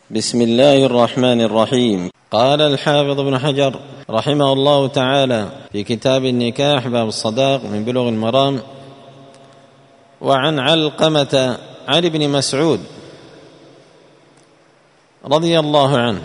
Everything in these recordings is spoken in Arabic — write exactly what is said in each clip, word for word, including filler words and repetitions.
بسم الله الرحمن الرحيم. قال الحافظ ابن حجر رحمه الله تعالى في كتاب النكاح باب الصداق من بلوغ المرام: وعن علقمة عن ابن مسعود رضي الله عنه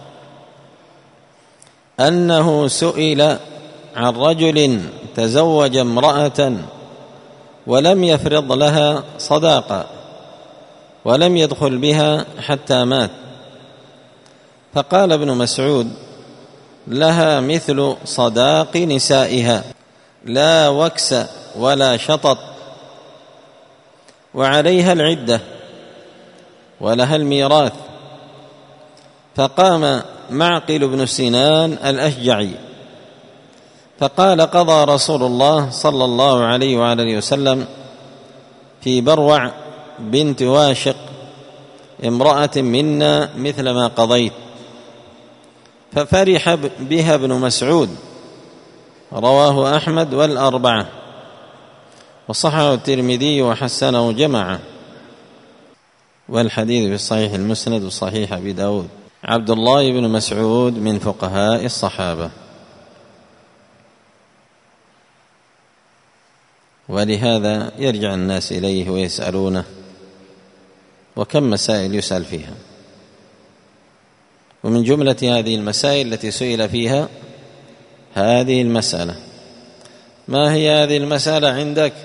أنه سئل عن رجل تزوج امرأة ولم يفرض لها صداقا ولم يدخل بها حتى مات، فقال ابن مسعود: لها مثل صداق نسائها، لا وكس ولا شطط، وعليها العدة ولها الميراث. فقام معقل بن سنان الأشجعي فقال: قضى رسول الله صلى الله عليه وآله وسلم في بروع بنت واشق امرأة منا مثل ما قضيت. ففرح بها ابن مسعود. رواه أحمد والأربعة، وصححه الترمذي وحسنه جماعة، والحديث في الصحيح المسند وصحيح أبي داود. عبد الله بن مسعود من فقهاء الصحابة، ولهذا يرجع الناس إليه ويسألونه، وكم مسائل يسأل فيها. ومن جملة هذه المسائل التي سئل فيها هذه المسألة. ما هي هذه المسألة عندك؟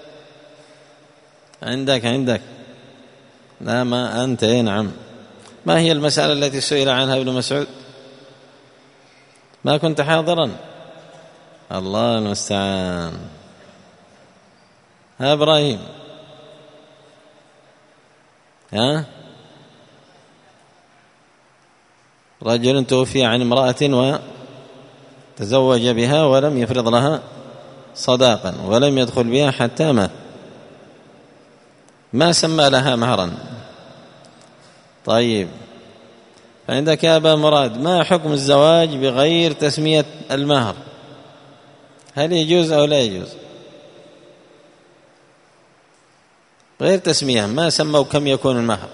عندك عندك لا ما أنت نعم. ما هي المسألة التي سئل عنها ابن مسعود؟ ما كنت حاضرا؟ الله المستعان. ها إبراهيم، ها رجل توفي عن امرأة وتزوج بها ولم يفرض لها صداقا ولم يدخل بها حتى مات، ما سمى لها مهرا. طيب، فعندك يا أبا مراد، ما حكم الزواج بغير تسمية المهر؟ هل يجوز أو لا يجوز؟ غير تسمية، ما سموا كم يكون المهر.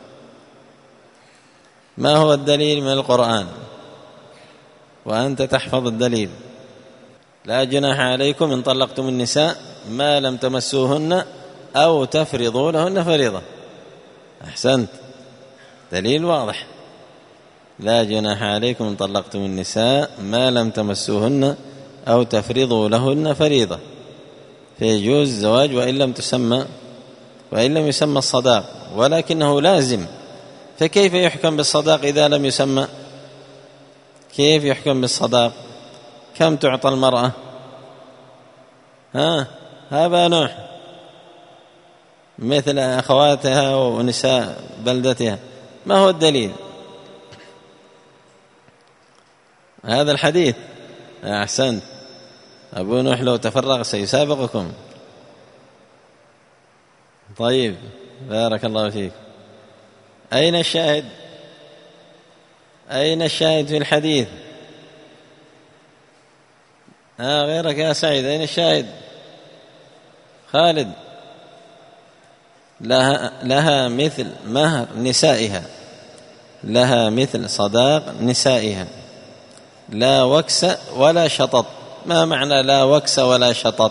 ما هو الدليل من القرآن؟ وأنت تحفظ الدليل. لا جناح عليكم إن طلقتم النساء ما لم تمسوهن أو تفرضوا لهن فريضة. أحسنت، دليل واضح. لا جناح عليكم إن طلقتم النساء ما لم تمسوهن أو تفرضوا لهن فريضة، فيجوز الزواج وإن لم تسمى وإن لم يسمى الصداق، ولكنه لازم. فكيف يحكم بالصداق إذا لم يسمى؟ كيف يحكم بالصداق؟ كم تعطى المرأة؟ ها هذا نوح مثل أخواتها ونساء بلدتها. ما هو الدليل؟ هذا الحديث. أحسنت، أبو نوح لو تفرغ سيسابقكم. طيب، بارك الله فيك. أين الشاهد؟ أين الشاهد في الحديث؟ ها غيرك يا سعيد، أين الشاهد؟ خالد. لها, لها مثل مهر نسائها، لها مثل صداق نسائها، لا وكس ولا شطط. ما معنى لا وكس ولا شطط؟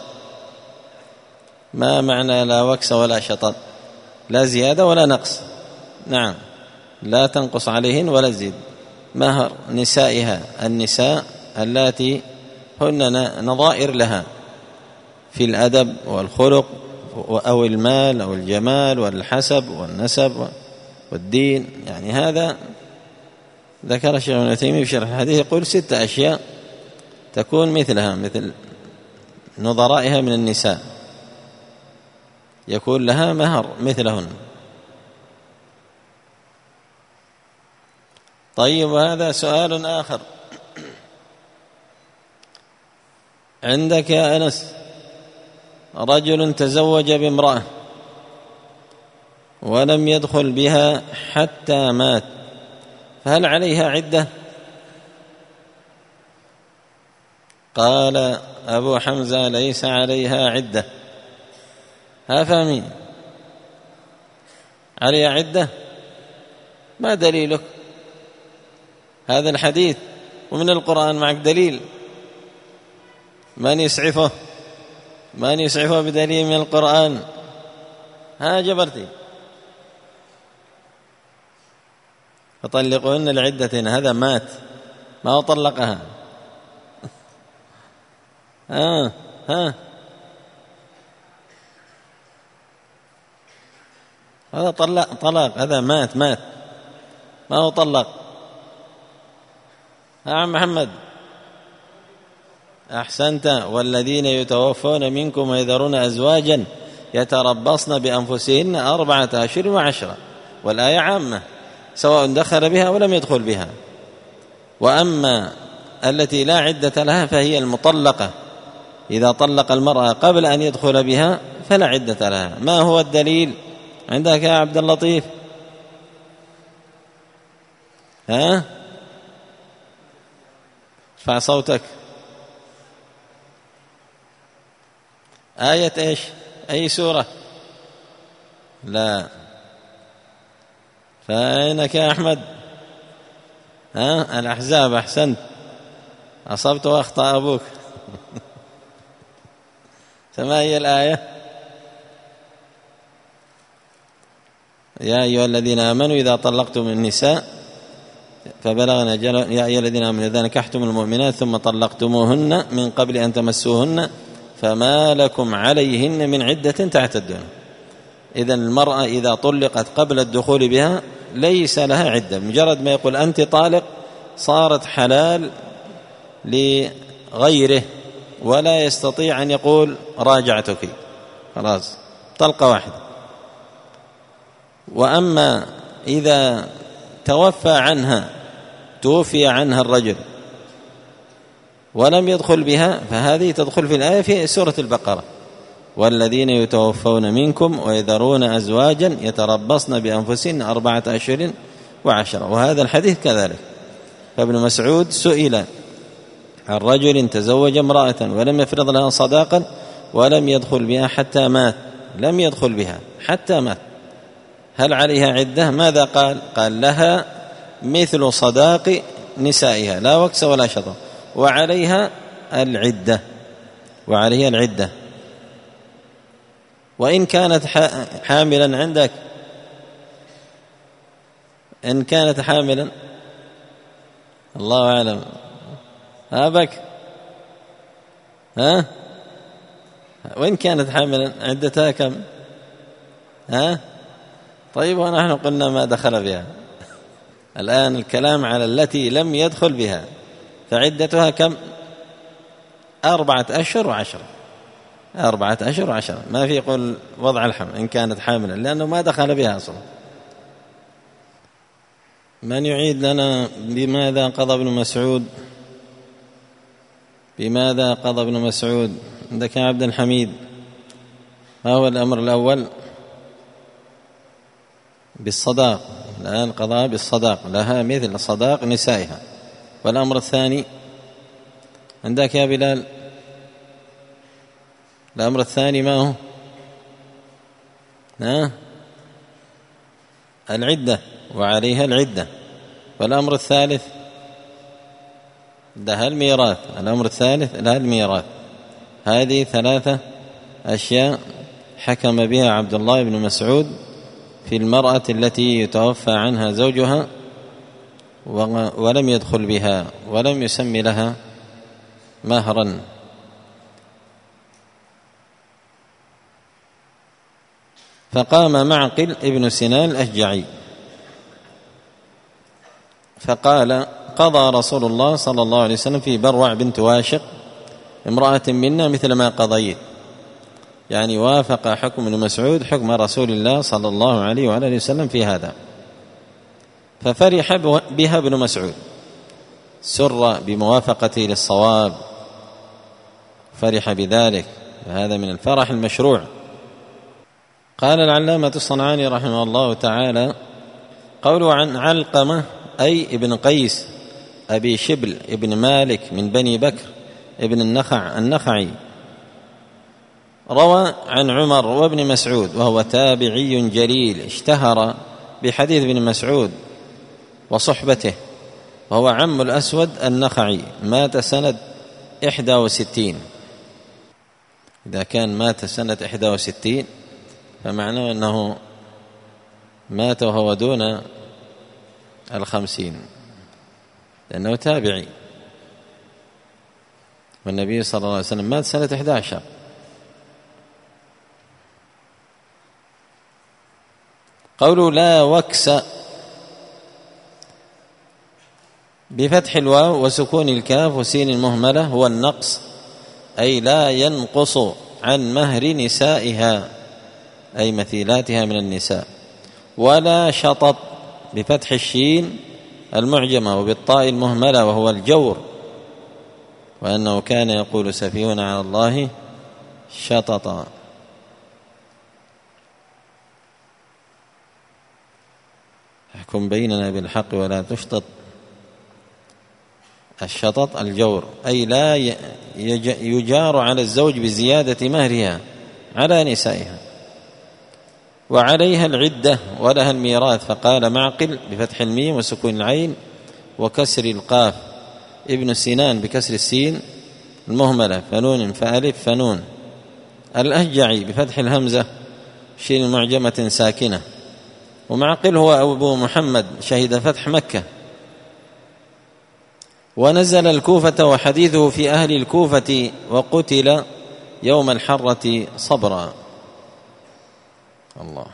ما معنى لا وكس ولا شطط؟ لا زيادة ولا نقص. نعم، لا تنقص عليهن ولا تزيد. مهر نسائها، النساء اللاتي هن نظائر لها في الأدب والخلق أو المال أو الجمال والحسب والنسب والدين. يعني هذا ذكر الشيخ ابن تيمية في شرح الحديث، يقول ستة أشياء تكون مثلها، مثل نظرائها من النساء، يكون لها مهر مثلهن. طيب، وهذا سؤال آخر. عندك يا أنس رجل تزوج بامرأة ولم يدخل بها حتى مات، فهل عليها عدة؟ قال أبو حمزة: ليس عليها عدة. ها فاهمين؟ عليها عدة؟ ما دليلك؟ هذا الحديث ومن القرآن معك دليل، من يسعفه؟ من يسعفه بدليل من القرآن؟ ها جبرتي. فطلقوهن لعدتهن، هذا مات ما هو طلقها. ها ها هذا طلق طلاق، هذا مات مات ما هو طلق. ها عم محمد أحسنت. والذين يتوفون منكم ويذرون أزواجا يتربصن بأنفسهن أربعة أشهر وعشرة، والآية عامة سواء دخل بها ولم يدخل بها. وأما التي لا عدة لها فهي المطلقة، إذا طلق المرأة قبل أن يدخل بها فلا عدة لها. ما هو الدليل عندك يا عبد اللطيف؟ ها ارفع صوتك. آية إيش؟ أي سورة؟ لا. فأينك يا أحمد؟ ها الأحزاب. أحسنت، أصبت وأخطأ أبوك. فما هي الآية؟ يا أيها الذين آمنوا إذا طلقتم النساء فبلغن أجل يا أيها الذين آمنوا إذا نكحتم المؤمنات ثم طلقتموهن من قبل أن تمسوهن فما لكم عليهن من عدة تعتدون. إذن المرأة إذا طلقت قبل الدخول بها ليس لها عدة، مجرد ما يقول أنت طالق صارت حلال لغيره، ولا يستطيع أن يقول راجعتك، خلاص طلقة واحدة. وأما إذا توفى عنها توفي عنها الرجل ولم يدخل بها فهذه تدخل في الآية في سورة البقرة: والذين يتوفون منكم ويذرون أزواجا يتربصن بأنفسهن أربعة أشهر وعشرة. وهذا الحديث كذلك. فابن مسعود سئل عن رجل تزوج امرأة ولم يفرض لها صداقا ولم يدخل بها حتى مات، لم يدخل بها حتى مات، هل عليها عدة؟ ماذا قال؟ قال لها مثل صداق نسائها لا وكس ولا شطر، وعليها العدة، وعليها العدة. وإن كانت حاملا عندك، إن كانت حاملا الله أعلم. أبك ها وإن كانت حاملا عدتها كم؟ ها طيب، ونحن قلنا ما دخل بها. الآن الكلام على التي لم يدخل بها، فعدتها كم؟ أربعة أشهر وعشرة. أربعة أشهر وعشرة، ما في يقول وضع الحمل إن كانت حاملا، لأنه ما دخل بها أصلا. من يعيد لنا بماذا قضى ابن مسعود؟ بماذا قضى ابن مسعود؟ عندك يا عبد الحميد. ما هو الأمر الأول؟ بالصداق. الآن قضى بالصداق، لها مثل صداق نسائها. والأمر الثاني عندك يا بلال؟ الأمر الثاني ما هو؟ ها؟ العدة، وعليها العدة. والأمر الثالث لها الميراث. الأمر الثالث لها الميراث. هذه ثلاثة أشياء حكم بها عبد الله بن مسعود في المرأة التي يتوفى عنها زوجها ولم يدخل بها ولم يسمي لها مهرا. فقام معقل ابن سنان الأشجعي فقال: قضى رسول الله صلى الله عليه وسلم في بروع بنت واشق امرأة منا مثل ما قضيت، يعني وافق حكم ابن مسعود حكم رسول الله صلى الله عليه وعلى وسلم في هذا. ففرح بها ابن مسعود، سر بموافقته للصواب، فرح بذلك، وهذا من الفرح المشروع. قال العلامة الصنعاني رحمه الله تعالى: قوله عن علقمة أي ابن قيس أبي شبل ابن مالك من بني بكر ابن النخع النخعي، روى عن عمر وابن مسعود وهو تابعي جليل اشتهر بحديث ابن مسعود وصحبته، وهو عم الأسود النخعي، مات سنة إحدى وستين. إذا كان مات سنة إحدى وستين فمعناه أنه مات وهو دون الخمسين، لأنه تابعي، والنبي صلى الله عليه وسلم مات سنة إحدى عشر. قوله لا وكس بفتح الواو وسكون الكاف وسين المهملة هو النقص، أي لا ينقص عن مهر نسائها، أي مثيلاتها من النساء. ولا شطط بفتح الشين المعجمة وبالطاء المهملة وهو الجور، وأنه كان يقول سفيهنا على الله شططا. احكم بيننا بالحق ولا تشطط. الشطط الجور، أي لا يجار على الزوج بزيادة مهرها على نسائها. وعليها العدة ولها الميراث، فقال معقل بفتح الميم وسكون العين وكسر القاف، ابن سنان بكسر السين المهملة، فنون فألف فنون. الأهجعي بفتح الهمزة شين معجمة ساكنة. ومعقل هو أبو محمد شهد فتح مكة، ونزل الكوفة وحديثه في أهل الكوفة، وقتل يوم الحرة صبرا. الله.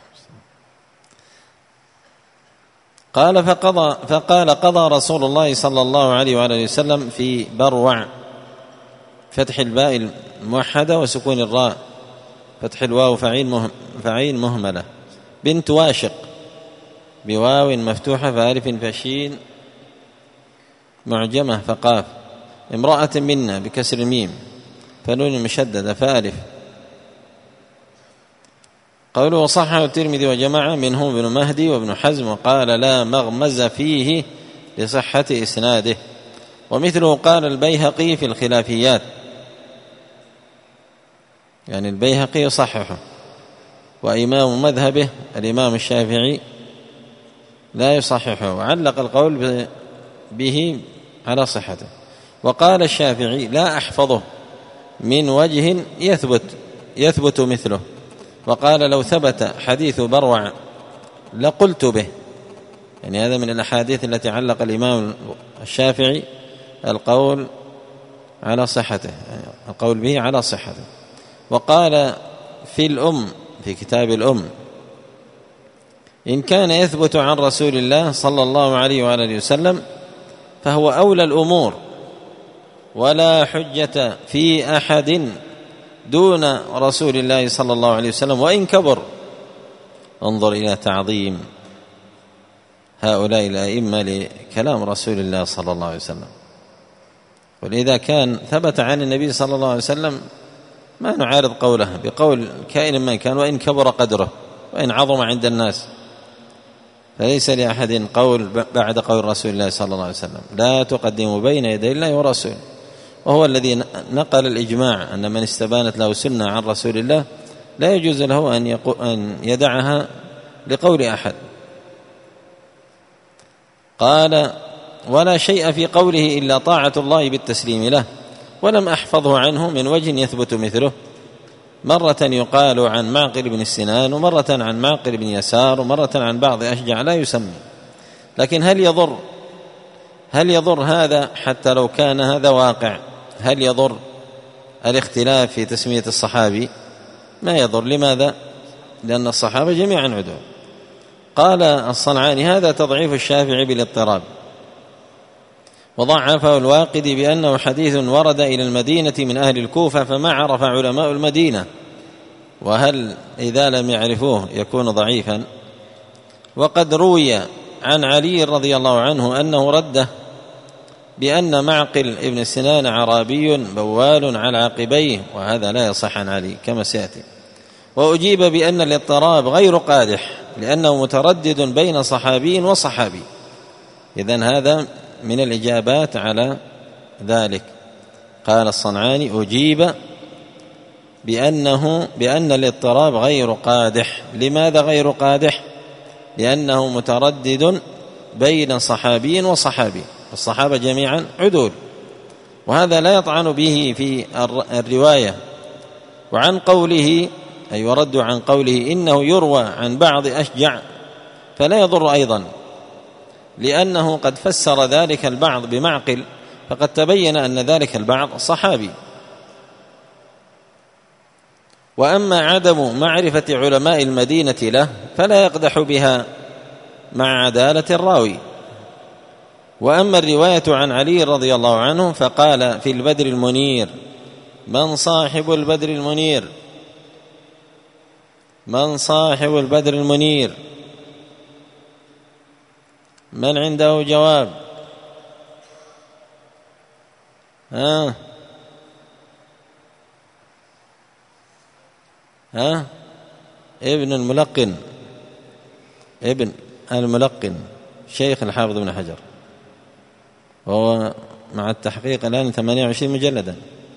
قال فقضى فقال قضى رسول الله صلى الله عليه وآله وسلم في بروع فتح الباء الموحدة وسكون الراء، فتح الواو فعيل فعيل مهملة، بنت واشق بواو مفتوحة فألف فشين معجمة فقاف، امرأة منا بكسر الميم فنون مشددة فألف. قوله وصححه الترمذي وجماعة منهم ابن مهدي وابن حزم، وقال لا مغمز فيه لصحة إسناده. ومثله قال البيهقي في الخلافيات، يعني البيهقي يصححه، وإمام مذهبه الإمام الشافعي لا يصححه، وعلق القول به على صحته. وقال الشافعي لا أحفظه من وجه يثبت يثبت مثله، وقال لو ثبت حديث بروع لقلت به. يعني هذا من الأحاديث التي علق الإمام الشافعي القول على صحته، القول به على صحته. وقال في الأم في كتاب الأم إن كان يثبت عن رسول الله صلى الله عليه وآله وسلم فهو أولى الأمور، ولا حجة في أحد دون رسول الله صلى الله عليه وسلم وإن كبر. انظر إلى تعظيم هؤلاء الأئمة لكلام رسول الله صلى الله عليه وسلم. ولذا كان ثبت عن النبي صلى الله عليه وسلم ما نعارض قوله بقول كائن من كان وإن كبر قدره وإن عظم عند الناس، فليس لأحد قول بعد قول رسول الله صلى الله عليه وسلم. لا تقدموا بين يدي الله ورسوله، وهو الذي نقل الإجماع أن من استبانت له سنة عن رسول الله لا يجوز له أن, أن يدعها لقول أحد. قال ولا شيء في قوله إلا طاعة الله بالتسليم له، ولم أحفظه عنه من وجه يثبت مثله، مرة يقال عن معقل بن السنان، ومرة عن معقل بن يسار، ومرة عن بعض أشجع لا يسمى. لكن هل يضر هل يضر هذا حتى لو كان هذا واقع؟ هل يضر الاختلاف في تسمية الصحابي؟ ما يضر. لماذا؟ لأن الصحابة جميعا عدول. قال الصنعاني هذا تضعيف الشافعي بالاضطراب، وضعفه الواقدي بأنه حديث ورد إلى المدينة من أهل الكوفة فما عرف علماء المدينة، وهل إذا لم يعرفوه يكون ضعيفا؟ وقد روي عن علي رضي الله عنه أنه رده بأن معقل ابن سنان عرابي بوال على عقبيه، وهذا لا يصح عن علي كما سيأتي. وأجيب بأن الاضطراب غير قادح لأنه متردد بين صحابي وصحابي. إذن هذا من الإجابات على ذلك. قال الصنعاني أجيب بأنه بأن الاضطراب غير قادح. لماذا غير قادح؟ لأنه متردد بين صحابي وصحابي، الصحابة جميعا عدول، وهذا لا يطعن به في الرواية. وعن قوله أي ورد عن قوله إنه يروى عن بعض أشجع فلا يضر أيضا، لأنه قد فسر ذلك البعض بمعقل، فقد تبين أن ذلك البعض صحابي. وأما عدم معرفة علماء المدينة له فلا يقدح بها مع عدالة الراوي. وأما الرواية عن علي رضي الله عنه فقال في البدر المنير: من صاحب البدر المنير؟ من صاحب البدر المنير؟ من عنده جواب؟ ها ها ابن الملقن، ابن الملقن شيخ الحافظ ابن حجر، وهو مع التحقيق الآن ثمانية وعشرين مجلدا.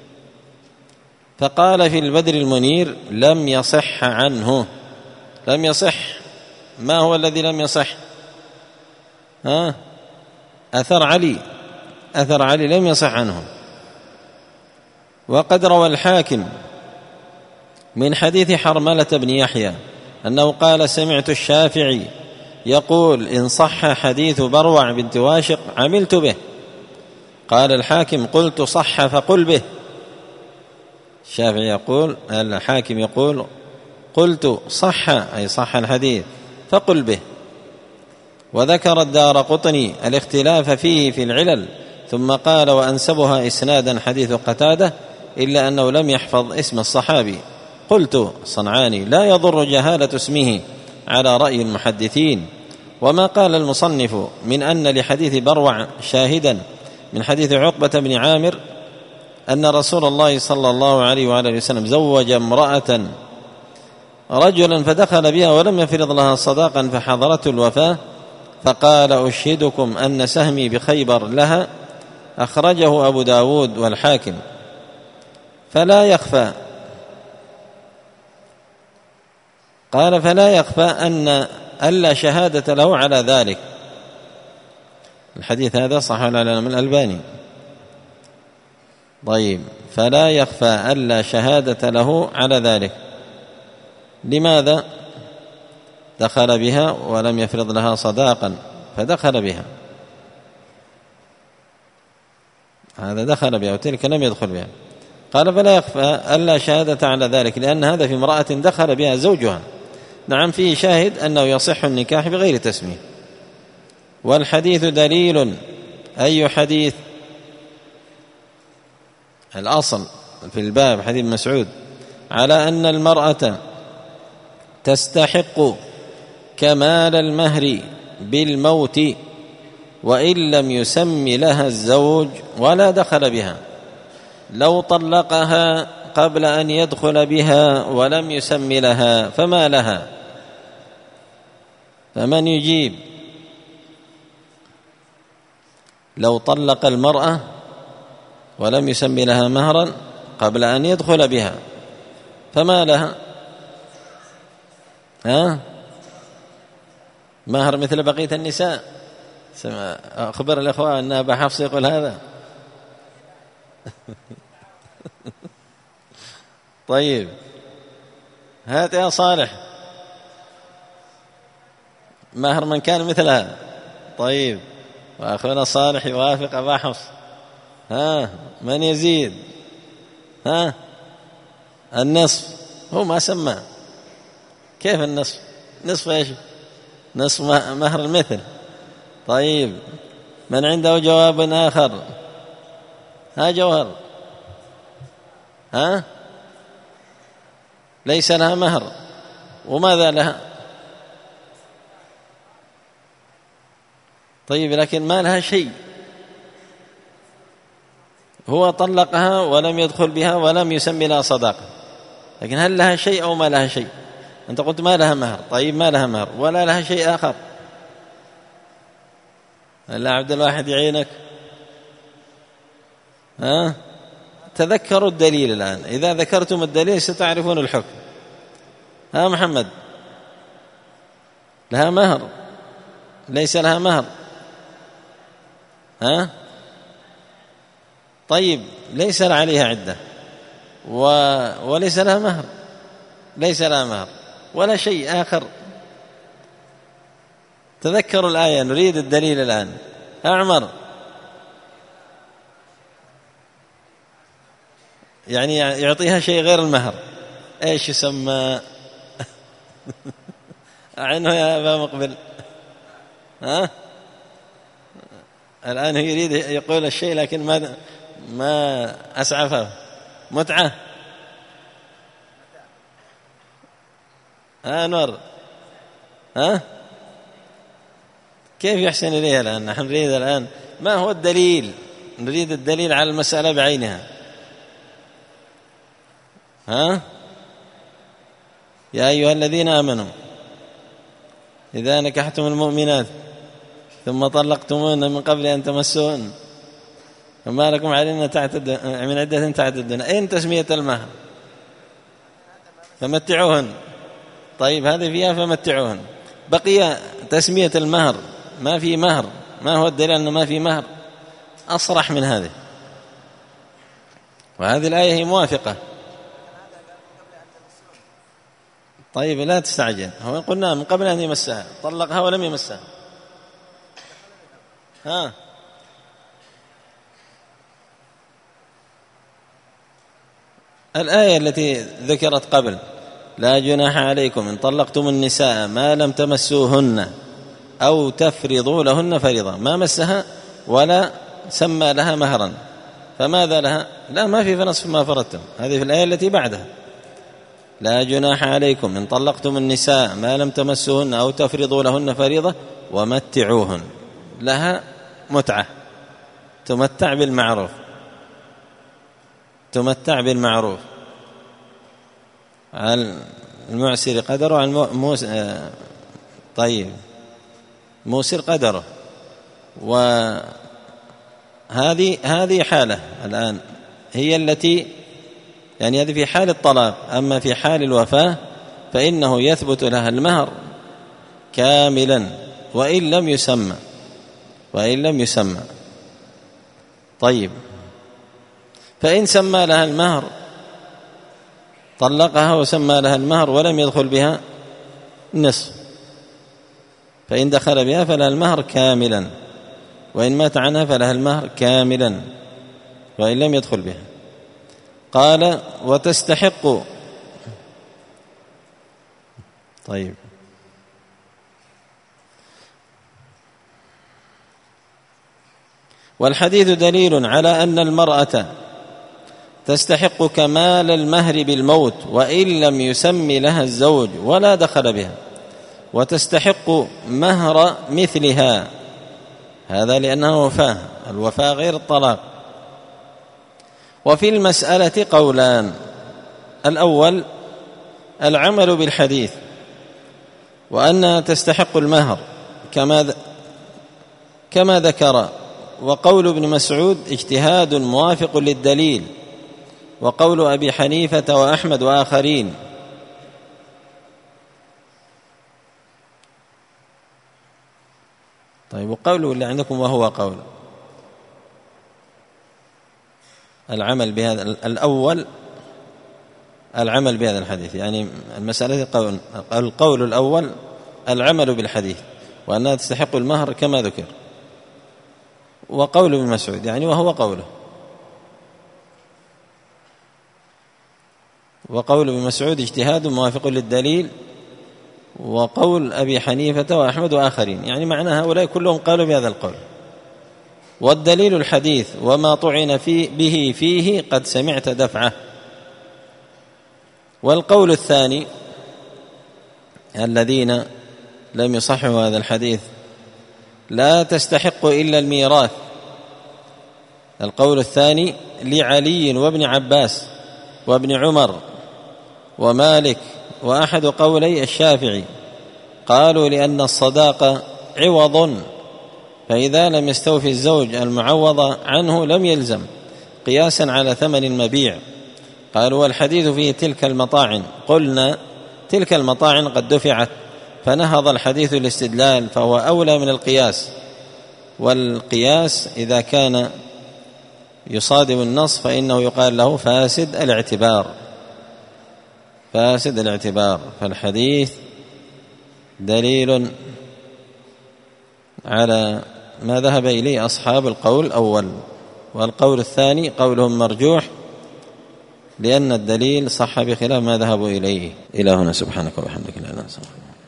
فقال في البدر المنير: لم يصح عنه. لم يصح. ما هو الذي لم يصح؟ ها أثر علي، أثر علي لم يصح عنه. وقد روى الحاكم من حديث حرملة بن يحيى أنه قال: سمعت الشافعي يقول: إن صح حديث بروع بنت واشق عملت به. قال الحاكم: قلت صح فقل به. الشافعي يقول، الحاكم يقول: قلت صح أي صح الحديث فقل به. وذكر الدارقطني الاختلاف فيه في العلل، ثم قال: وأنسبها إسنادا حديث قتادة، إلا أنه لم يحفظ اسم الصحابي. قلت صنعاني: لا يضر جهالة اسمه على رأي المحدثين. وما قال المصنف من أن لحديث بروع شاهدا من حديث عقبة بن عامر أن رسول الله صلى الله عليه وعلى اله وسلم زوج امرأة رجلا فدخل بها ولم يفرض لها صداقا فحضرته الوفاة فقال: أشهدكم أن سهمي بخيبر لها، أخرجه أبو داود والحاكم. فلا يخفى قال فلا يخفى أن ألا شهادة له على ذلك. الحديث هذا صحيح العلامة الألباني. طيب، فلا يخفى ألا شهادة له على ذلك. لماذا؟ دخل بها ولم يفرض لها صداقا فدخل بها، هذا دخل بها وتلك لم يدخل بها. قال فلا يخفى ألا شهادة على ذلك، لأن هذا في امرأة دخل بها زوجها. نعم، فيه شاهد أنه يصح النكاح بغير تسمية. والحديث دليل. أي حديث؟ الأصل في الباب حديث مسعود على أن المرأة تستحق كمال المهر بالموت وإن لم يسم لها الزوج ولا دخل بها. لو طلقها قبل أن يدخل بها ولم يسم لها فما لها؟ فمن يجيب؟ لو طلق المرأة ولم يسم لها مهرا قبل أن يدخل بها فما لها؟ ها؟ مهر مثل بقية النساء. أخبر الإخوة أن أبا حفص يقول هذا. طيب، هات يا صالح مهر من كان مثلها. طيب، وأخونا صالح يوافق أبا حفص. ها، من يزيد؟ ها، النصف. هو ما سمى. كيف النصف؟ نصف ايش؟ نصف مهر المثل. طيب، من عنده جواب آخر؟ ها جوهر؟ ها، ليس لها مهر. وماذا لها؟ طيب، لكن ما لها شيء. هو طلقها ولم يدخل بها ولم يسمي لها صداقة، لكن هل لها شيء أو ما لها شيء؟ أنت قلت ما لها مهر. طيب، ما لها مهر ولا لها شيء آخر. هلا عبد الواحد يعينك. ها، تذكروا الدليل الآن. إذا ذكرتم الدليل ستعرفون الحكم. ها محمد، لها مهر؟ ليس لها مهر. ها؟ طيب ليس عليها عدة و... وليس لها مهر، ليس لها مهر ولا شيء آخر. تذكروا الآية، نريد الدليل الآن. أعمر، يعني يعطيها شيء غير المهر، ايش يسمى؟ عنه يا أبا مقبل. ها؟ الآن هو يريد يقول الشيء لكن ما ما أسعفه. متعة. ها نور؟ ها؟ كيف يحسن إليها الآن؟ نحن نريد الآن ما هو الدليل، نريد الدليل على المسألة بعينها. ها؟ يا أيها الذين آمنوا إذا نكحتم المؤمنات ثم طلقتموهن من قبل أن تمسوهن فما لكم عليهن تعتد من عدة تعتدون. أين تسمية المهر؟ فمتعوهن. طيب هذه فيها فمتعوهن. بقي تسمية المهر، ما في مهر. ما هو الدليل أنه ما في مهر؟ أصرح من هذه، وهذه الآية هي موافقة. طيب لا تستعجل، هو قلنا من قبل أن يمسها، طلقها ولم يمسها. ها؟ الآية التي ذكرت قبل: لا جناح عليكم إن طلقتم النساء ما لم تمسوهن أو تفرضوا لهن فريضة. ما مسها ولا سمى لها مهرا، فماذا لها؟ لا، ما في فنصف ما فرضتم. هذه في الآية التي بعدها: لا جناح عليكم إن طلقتم النساء ما لم تمسوهن أو تفرضوا لهن فريضة ومتعوهن. لها متعة، تمتع بالمعروف، تمتع بالمعروف. على المعسر قدره، على الموس... طيب موسر قدره. وهذه هذه حالة الآن هي التي يعني هذه في حال الطلاق. أما في حال الوفاة فإنه يثبت لها المهر كاملا وإن لم يسمى، وإن لم يسمى. طيب فإن سمى لها المهر، طلقها وسمى لها المهر ولم يدخل بها نصف، فإن دخل بها فلها المهر كاملا، وإن مات عنها فلها المهر كاملا وإن لم يدخل بها. قال: وتستحق. طيب والحديث دليل على أن المرأة تستحق كمال المهر بالموت وإن لم يسم لها الزوج ولا دخل بها، وتستحق مهر مثلها، هذا لأنها وفاة، الوفاة غير الطلاق. وفي المسألة قولان: الأول العمل بالحديث وأنها تستحق المهر كما كما ذكر، وقول ابن مسعود اجتهاد موافق للدليل، وقول أبي حنيفة وأحمد وآخرين. طيب وقوله اللي عندكم وهو قول العمل بهذا الأول، العمل بهذا الحديث، يعني المسألة قول القول الأول العمل بالحديث وأنها تستحق المهر كما ذكر، وقول ابن مسعود يعني وهو قوله، وقول ابن مسعود اجتهاد موافق للدليل، وقول أبي حنيفة وأحمد وآخرين، يعني معنى هؤلاء كلهم قالوا بهذا القول. والدليل الحديث وما طعن فيه به فيه قد سمعت دفعه. والقول الثاني الذين لم يصحوا هذا الحديث: لا تستحق إلا الميراث. القول الثاني لعلي وابن عباس وابن عمر ومالك وأحد قولي الشافعي، قالوا لأن الصداق عوض، فإذا لم يستوفي الزوج المعوض عنه لم يلزم، قياسا على ثمن المبيع. قالوا والحديث فيه تلك المطاعن. قلنا تلك المطاعن قد دفعت، فنهض الحديث الاستدلال، فهو أولى من القياس. والقياس إذا كان يصادم النص فإنه يقال له فاسد الاعتبار، فاسد الاعتبار. فالحديث دليل على ما ذهب إليه أصحاب القول الأول، والقول الثاني قولهم مرجوح لأن الدليل صح بخلاف ما ذهبوا إليه. إلى هنا، سبحانك وبحمدك لا إله إلا أنت.